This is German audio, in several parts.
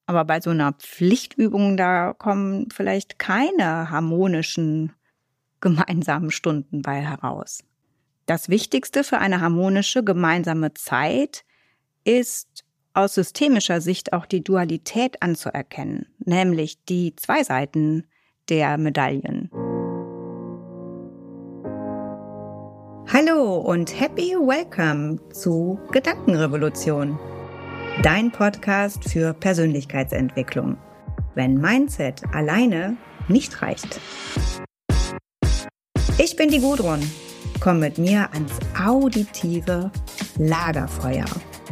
Aber bei so einer Pflichtübung, da kommen vielleicht keine harmonischen gemeinsamen Stunden bei heraus. Das Wichtigste für eine harmonische gemeinsame Zeit ist aus systemischer Sicht auch die Dualität anzuerkennen, nämlich die zwei Seiten der Medaillen. Hallo und happy welcome zu Gedankenrevolution, dein Podcast für Persönlichkeitsentwicklung, wenn Mindset alleine nicht reicht. Ich bin die Gudrun, komm mit mir ans auditive Lagerfeuer.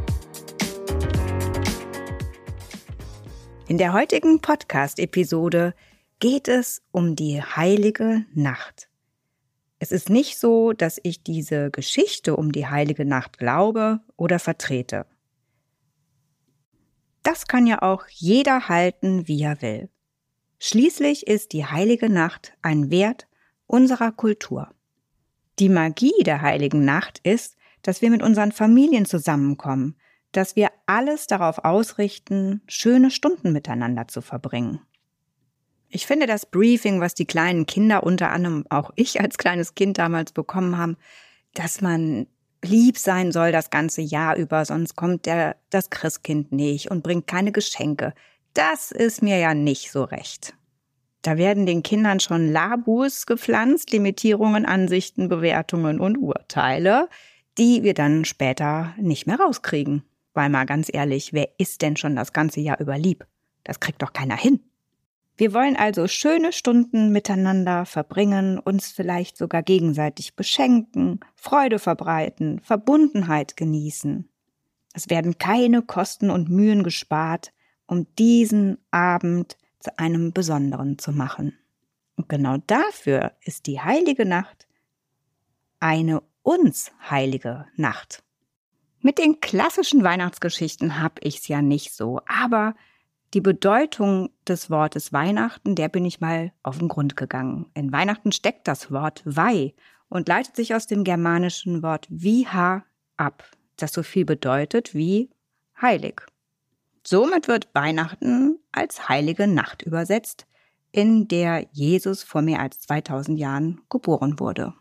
In der heutigen Podcast-Episode geht es um die heilige Nacht. Es ist nicht so, dass ich diese Geschichte um die heilige Nacht glaube oder vertrete. Das kann ja auch jeder halten, wie er will. Schließlich ist die heilige Nacht ein Wert unserer Kultur. Die Magie der heiligen Nacht ist, dass wir mit unseren Familien zusammenkommen, dass wir alles darauf ausrichten, schöne Stunden miteinander zu verbringen. Ich finde das Briefing, was die kleinen Kinder, unter anderem auch ich als kleines Kind damals bekommen haben, dass man lieb sein soll das ganze Jahr über, sonst kommt das Christkind nicht und bringt keine Geschenke. Das ist mir ja nicht so recht. Da werden den Kindern schon Labus gepflanzt, Limitierungen, Ansichten, Bewertungen und Urteile, die wir dann später nicht mehr rauskriegen. Weil mal ganz ehrlich, wer ist denn schon das ganze Jahr über lieb? Das kriegt doch keiner hin. Wir wollen also schöne Stunden miteinander verbringen, uns vielleicht sogar gegenseitig beschenken, Freude verbreiten, Verbundenheit genießen. Es werden keine Kosten und Mühen gespart, um diesen Abend zu einem besonderen zu machen. Und genau dafür ist die heilige Nacht eine uns heilige Nacht. Mit den klassischen Weihnachtsgeschichten habe ich es ja nicht so, aber die Bedeutung des Wortes Weihnachten, der bin ich mal auf den Grund gegangen. In Weihnachten steckt das Wort Weih und leitet sich aus dem germanischen Wort Viha ab, das so viel bedeutet wie heilig. Somit wird Weihnachten als heilige Nacht übersetzt, in der Jesus vor mehr als 2000 Jahren geboren wurde.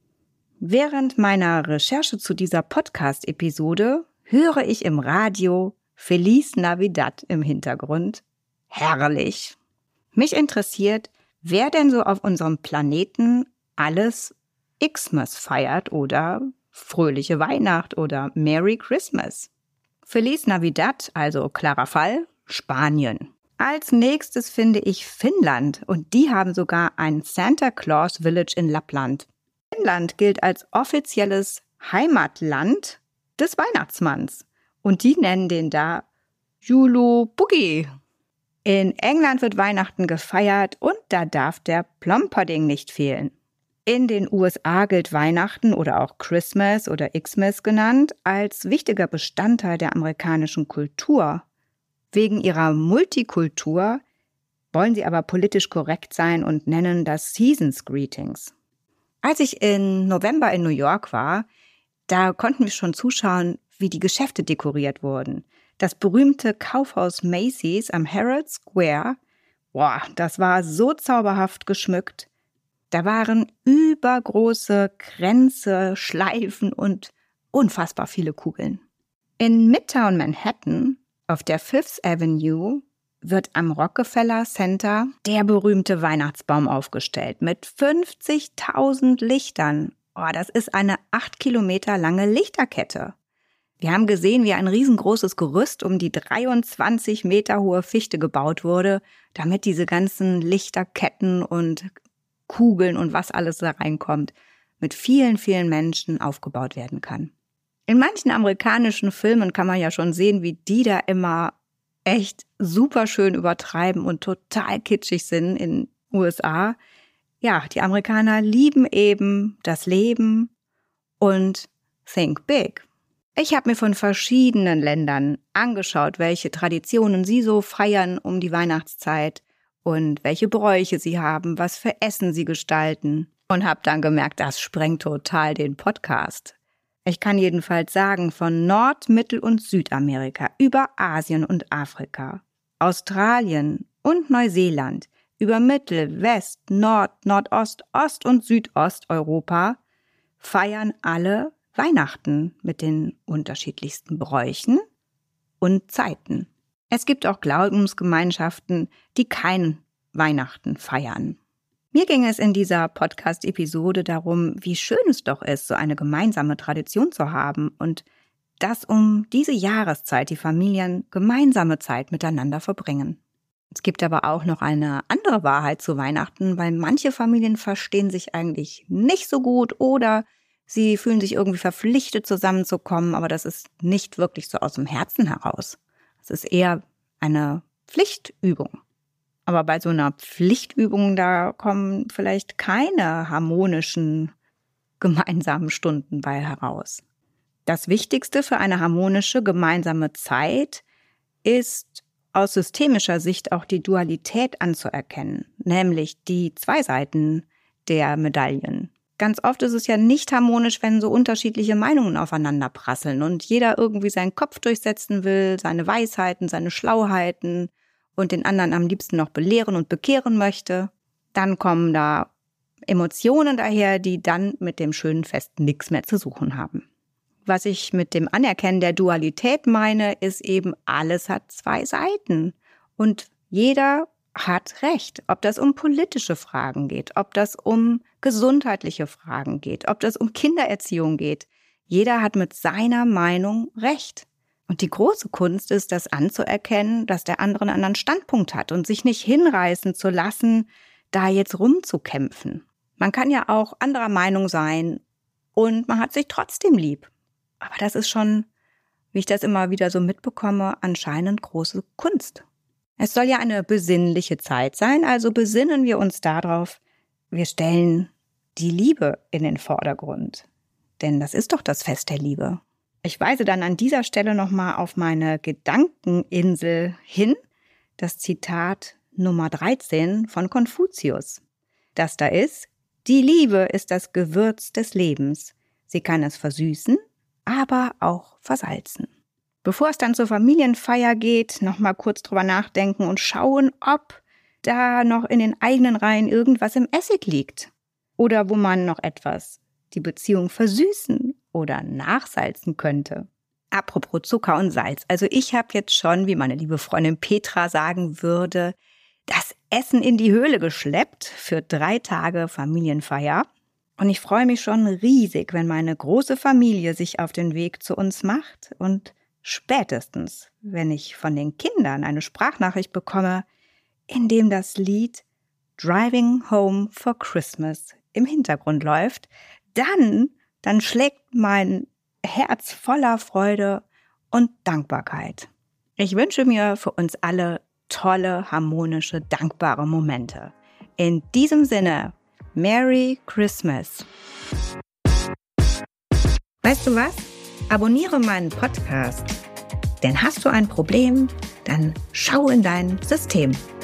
Während meiner Recherche zu dieser Podcast-Episode höre ich im Radio Feliz Navidad im Hintergrund. Herrlich! Mich interessiert, wer denn so auf unserem Planeten alles Xmas feiert oder fröhliche Weihnacht oder Merry Christmas. Feliz Navidad, also klarer Fall, Spanien. Als nächstes finde ich Finnland und die haben sogar ein Santa Claus Village in Lappland. Finnland gilt als offizielles Heimatland des Weihnachtsmanns. Und die nennen den da Joulupukki. In England wird Weihnachten gefeiert und da darf der Plum-Pudding nicht fehlen. In den USA gilt Weihnachten oder auch Christmas oder Xmas genannt als wichtiger Bestandteil der amerikanischen Kultur. Wegen ihrer Multikultur wollen sie aber politisch korrekt sein und nennen das Seasons Greetings. Als ich im November in New York war, da konnten wir schon zuschauen, wie die Geschäfte dekoriert wurden. Das berühmte Kaufhaus Macy's am Herald Square, das war so zauberhaft geschmückt. Da waren übergroße Kränze, Schleifen und unfassbar viele Kugeln. In Midtown Manhattan, auf der Fifth Avenue, wird am Rockefeller Center der berühmte Weihnachtsbaum aufgestellt mit 50.000 Lichtern. Das ist eine 8 Kilometer lange Lichterkette. Wir haben gesehen, wie ein riesengroßes Gerüst um die 23 Meter hohe Fichte gebaut wurde, damit diese ganzen Lichterketten und Kugeln und was alles da reinkommt, mit vielen, vielen Menschen aufgebaut werden kann. In manchen amerikanischen Filmen kann man ja schon sehen, wie die da immer echt super schön übertreiben und total kitschig sind in USA. Ja, die Amerikaner lieben eben das Leben und think big. Ich habe mir von verschiedenen Ländern angeschaut, welche Traditionen sie so feiern um die Weihnachtszeit und welche Bräuche sie haben, was für Essen sie gestalten. Und habe dann gemerkt, das sprengt total den Podcast. Ich kann jedenfalls sagen, von Nord-, Mittel- und Südamerika über Asien und Afrika, Australien und Neuseeland über Mittel-, West-, Nord-, Nordost-, Ost- und Südosteuropa feiern alle Weihnachten mit den unterschiedlichsten Bräuchen und Zeiten. Es gibt auch Glaubensgemeinschaften, die kein Weihnachten feiern. Mir ging es in dieser Podcast-Episode darum, wie schön es doch ist, so eine gemeinsame Tradition zu haben und dass um diese Jahreszeit die Familien gemeinsame Zeit miteinander verbringen. Es gibt aber auch noch eine andere Wahrheit zu Weihnachten, weil manche Familien verstehen sich eigentlich nicht so gut oder sie fühlen sich irgendwie verpflichtet, zusammenzukommen, aber das ist nicht wirklich so aus dem Herzen heraus. Es ist eher eine Pflichtübung. Aber bei so einer Pflichtübung, da kommen vielleicht keine harmonischen gemeinsamen Stunden bei heraus. Das Wichtigste für eine harmonische gemeinsame Zeit ist aus systemischer Sicht auch die Dualität anzuerkennen, nämlich die zwei Seiten der Medaillen. Ganz oft ist es ja nicht harmonisch, wenn so unterschiedliche Meinungen aufeinander prasseln und jeder irgendwie seinen Kopf durchsetzen will, seine Weisheiten, seine Schlauheiten und den anderen am liebsten noch belehren und bekehren möchte. Dann kommen da Emotionen daher, die dann mit dem schönen Fest nichts mehr zu suchen haben. Was ich mit dem Anerkennen der Dualität meine, ist eben, alles hat zwei Seiten und jeder hat Recht, ob das um politische Fragen geht, ob das um gesundheitliche Fragen geht, ob das um Kindererziehung geht. Jeder hat mit seiner Meinung Recht. Und die große Kunst ist, das anzuerkennen, dass der andere einen anderen Standpunkt hat und sich nicht hinreißen zu lassen, da jetzt rumzukämpfen. Man kann ja auch anderer Meinung sein und man hat sich trotzdem lieb. Aber das ist schon, wie ich das immer wieder so mitbekomme, anscheinend große Kunst. Es soll ja eine besinnliche Zeit sein, also besinnen wir uns darauf, wir stellen die Liebe in den Vordergrund. Denn das ist doch das Fest der Liebe. Ich weise dann an dieser Stelle nochmal auf meine Gedankeninsel hin, das Zitat Nummer 13 von Konfuzius. Das da ist: Die Liebe ist das Gewürz des Lebens. Sie kann es versüßen, aber auch versalzen. Bevor es dann zur Familienfeier geht, nochmal kurz drüber nachdenken und schauen, ob da noch in den eigenen Reihen irgendwas im Essig liegt. Oder wo man noch etwas die Beziehung versüßen oder nachsalzen könnte. Apropos Zucker und Salz. Also ich habe jetzt schon, wie meine liebe Freundin Petra sagen würde, das Essen in die Höhle geschleppt für 3 Tage Familienfeier. Und ich freue mich schon riesig, wenn meine große Familie sich auf den Weg zu uns macht und spätestens, wenn ich von den Kindern eine Sprachnachricht bekomme, in dem das Lied Driving Home for Christmas im Hintergrund läuft, dann schlägt mein Herz voller Freude und Dankbarkeit. Ich wünsche mir für uns alle tolle, harmonische, dankbare Momente. In diesem Sinne, Merry Christmas! Weißt du was? Abonniere meinen Podcast. Denn hast du ein Problem, dann schau in dein System.